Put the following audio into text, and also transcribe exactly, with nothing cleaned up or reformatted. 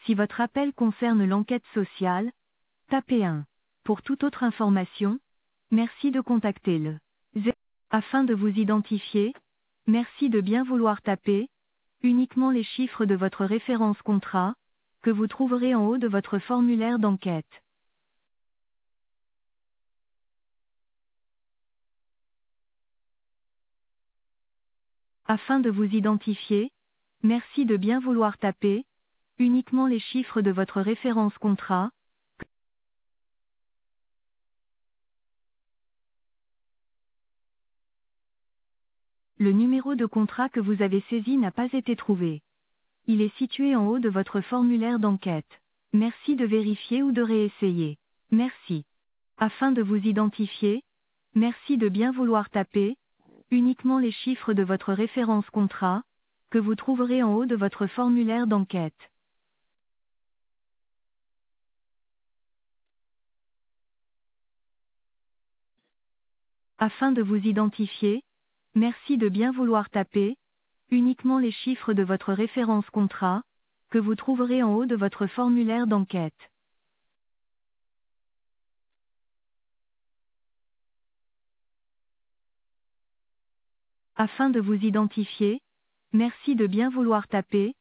Si votre appel concerne l'enquête sociale, tapez un. Pour toute autre information, merci de contacter le zéro. Afin de vous identifier, merci de bien vouloir taper uniquement les chiffres de votre référence contrat, que vous trouverez en haut de votre formulaire d'enquête. Afin de vous identifier, merci de bien vouloir taper uniquement les chiffres de votre référence contrat. Le numéro de contrat que vous avez saisi n'a pas été trouvé. Il est situé en haut de votre formulaire d'enquête. Merci de vérifier ou de réessayer. Merci. Afin de vous identifier, merci de bien vouloir taper uniquement les chiffres de votre référence contrat, que vous trouverez en haut de votre formulaire d'enquête. Afin de vous identifier, merci de bien vouloir taper uniquement les chiffres de votre référence contrat, que vous trouverez en haut de votre formulaire d'enquête. Afin de vous identifier, merci de bien vouloir taper